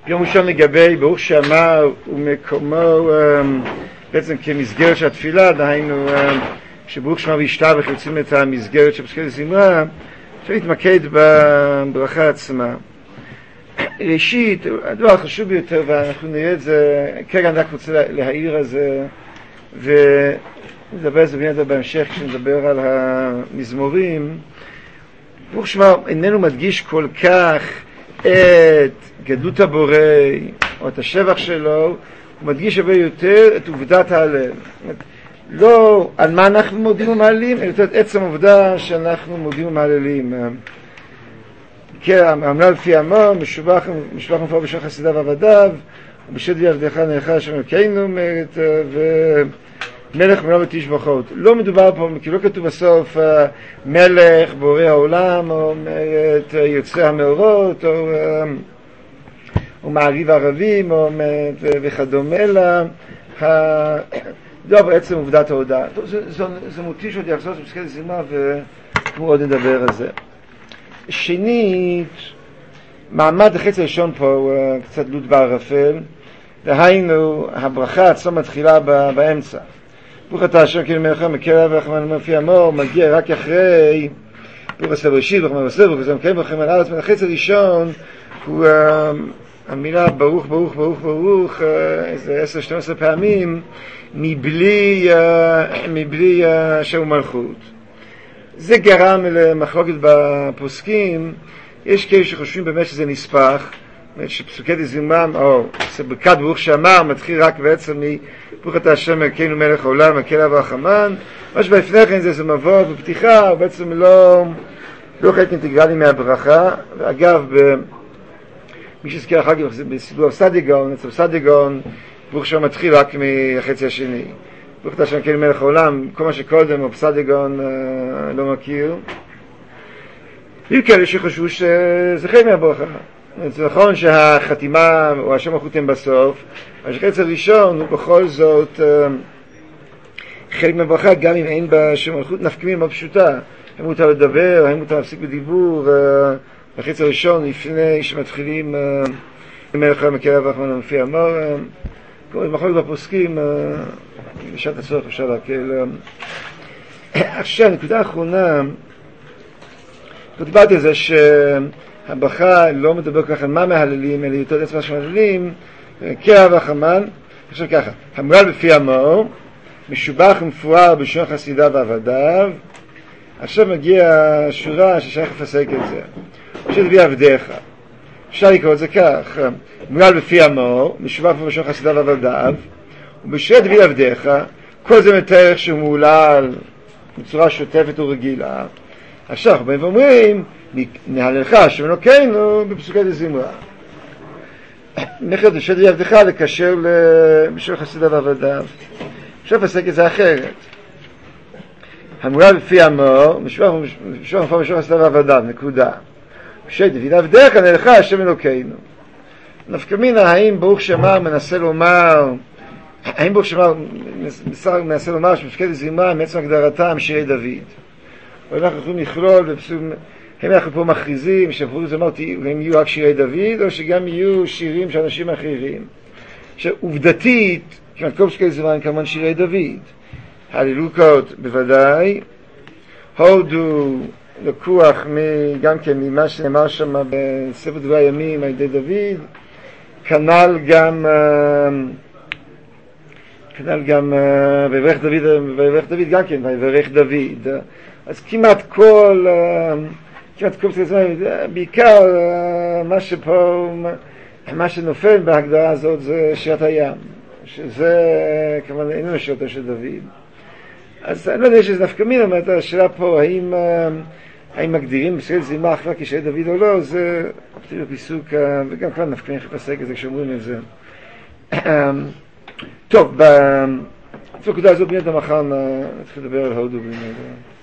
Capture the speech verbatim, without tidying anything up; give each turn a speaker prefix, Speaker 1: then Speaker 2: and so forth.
Speaker 1: יום ראשון לגבי ברוך שאמר ומקומו בעצם כמסגרת של התפילה, דהיינו כשברוך שאמר וישתבח יוצאים את המסגרת של פסקי זמרה, אפשר להתמקד בברכה עצמה. ראשית, הדבר החשוב ביותר, ואנחנו נראה את זה, כרגע אני רק רוצה להעיר על זה ונדבר על זה ונדבר בהמשך כשנדבר על המזמורים. ברוך שאמר איננו מדגיש כל כך את גדלות הבורא או את השבח שלו, הוא מדגיש הרבה יותר את עובדת ההלל. לא על מה אנחנו מודים ומעלים, אלא את עצם העובדה שאנחנו מודים ומעללים. כן, אמרה לפי עמו, משובח מפור בשם חסידיו ועבדיו, ובשד ועבדיך נלך השם אלוקינו, אומרת, ומלך מלוא ותשבחות. לא מדובר פה, כי לא כתוב בסוף מלך בורא העולם, או אומרת יוצרי המאורות, או, או מעריב הערבים, או וכדומה, אלא לא בעצם עובדת ההודעה. זה מותי שעוד יחזור בפסקי זמרה, וכמו עוד נדבר על זה. שנית, מעמד החץ הראשון פה הוא קצת לוט בערפל, דהיינו הברכה עצמה מתחילה באמצע. ברוך אתה השם כאילו מלכה מקרב ורחמן מפי עמו, מגיע רק אחרי ברוך עשה בראשית, ברוך מרסה, ברוך עשה מקיים ברוך על הארץ. החץ הראשון הוא המילה ברוך ברוך ברוך ברוך איזה עשר שתים עשרה פעמים מבלי מבלי שהוא מלכות. זה גרם למחלוקת בפוסקים. יש כאלה שחושבים באמת שזה נספח, שפסוקי דזמרה או ברכת ברוך שאמר מתחיל רק בעצם מברוך אתה השם אלוקינו מלך העולם מקל ורחמן, מה שבפני כן זה זה מבוא בפתיחה, הוא בעצם לא לא חלק אינטגרלי מהברכה. ואגב מי שזכיר אחר כך בסידור סדיגון, אצל סדיגון ברוך שאמר מתחיל רק מהחצי השני, ברוך אתה השם אלוקינו מלך העולם, כל מה שקודם או בסדיגון אה, לא מכיר. היו כאלה שחשבו שזה חלק מהברכה. זה נכון שהחתימה או השם מלכות הם בסוף, אבל שחץ הראשון הוא בכל זאת אה, חלק מהברכה, גם אם אין בה שם מלכות. נפקא מאוד פשוטה, האם מותר לדבר, האם מותר להפסיק בדיבור אה, בחץ הראשון לפני שמתחילים אה, מלך העולם מקרב ורחמן מפי עמו. אה, מחלוקת בפוסקים, בשעת הצורך אפשר להקל. עכשיו, נקודה האחרונה, דיברתי על זה שהברכה לא מדבר כל כך על מה מהללים, אלא יותר עצמה שמהללים, קרב ורחמן. עכשיו ככה, המר"ל בפי עמו, משובח ומפואר בשם חסידיו ועבדיו. עכשיו מגיע שורה ששייך לפסק את זה. שתביא עבדיך. אפשר לקרוא את זה כך, מר"ל בפי עמו, משובח ומפואר בשם חסידיו ועבדיו, ובשם דברי עבדיך, כל זה מתאר איך שהוא מעולל בצורה שוטפת ורגילה. עכשיו, באים ואומרים, נהללך השם אלוקינו בפסוקי דזמרה. נכד בשם דברי עבדיך לקשר בשם חסידיו ועבדיו. אפשר לפסק את זה אחרת. המר"ל בפי עמו, משובח ומפואר בשם חסידיו ועבדיו, נקודה. בשם דברי עבדיך נהללך השם אלוקינו. נפקא מינה, האם ברוך שאמר מנסה לומר, האם ברוך שאמר מנסה לומר שבפסוקי דזמרה מעצם הגדרתם שירי דוד, או אנחנו יכולים לכלול בפסוקים, הם אנחנו פה מכריזים שבפסוקי דזמרה הם יהיו רק שירי דוד, או שגם יהיו שירים של אנשים אחרים. שעובדתית כמעט כל פסוקי דזמרה הם כמובן שירי דוד. הללוקות בוודאי, הודו לקוח גם כן ממה שנאמר שם בספר דברי הימים על ידי דוד, כנ"ל גם כנ"ל גם ויברך דוד, ויברך דוד גם כן, ויברך דוד. אז כמעט כל כמעט כל פסוקי, בעיקר מה שפה מה שנופל בהגדרה הזאת זה שירת הים, שזה כמובן איננו שירתו של דוד. אז אני לא יודע שזה נפקא מינה, אומרת השאלה פה האם האם מגדירים פסוקי דזמרה אחלה כשירי דוד או לא, זה פיסוק, וגם כבר נפקא מינה חפסק את זה כשאומרים את זה. טוב, בנקודה הזאת בנית המחר נתחיל לדבר על הודו בנית.